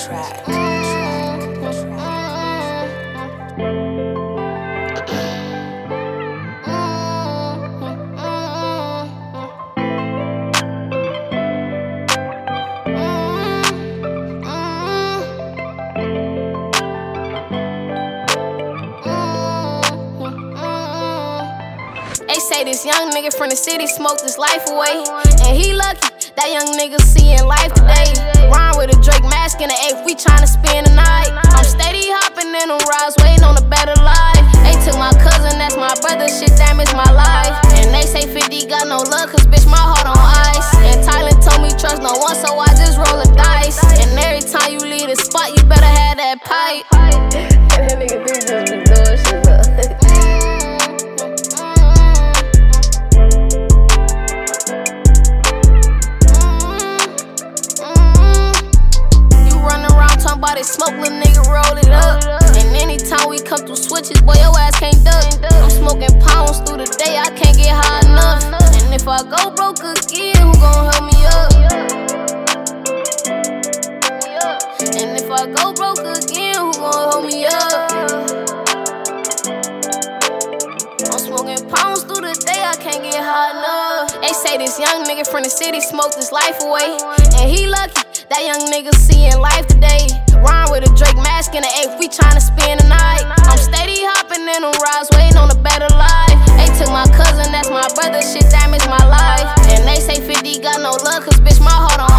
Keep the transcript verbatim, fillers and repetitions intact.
track. They say this young nigga from the city smoked his life away, and he lucky that young nigga seeing life today. Rhyme with a Drake mask in the eighth, we tryna spend the night. I'm steady hopping in them rides, waiting on a better life. They took my cousin, that's my brother, shit damaged my life. And they say fifty got no luck, cause bitch my heart on ice. And Thailand told me trust no one, so I just roll a dice. And every time you leave the spot, you better have that pipe. That nigga do just be doing shit up. They smoke, little nigga, roll it up. And anytime we come through switches, boy, your ass can't duck. I'm smoking pounds through the day, I can't get high enough. And if I go broke again, who gon' help me up? And if I go broke again, who gon' help me up? I'm smoking pounds through the day, I can't get high enough. They say this young nigga from the city smoked his life away, and he lucky that young nigga seeing life today. Rhyme with a Drake mask in the eighth, we tryna spend the night. I'm steady hopping in them rides, waiting on a better life. They took my cousin, that's my brother, shit damaged my life. And they say fifty got no luck, cause bitch my heart on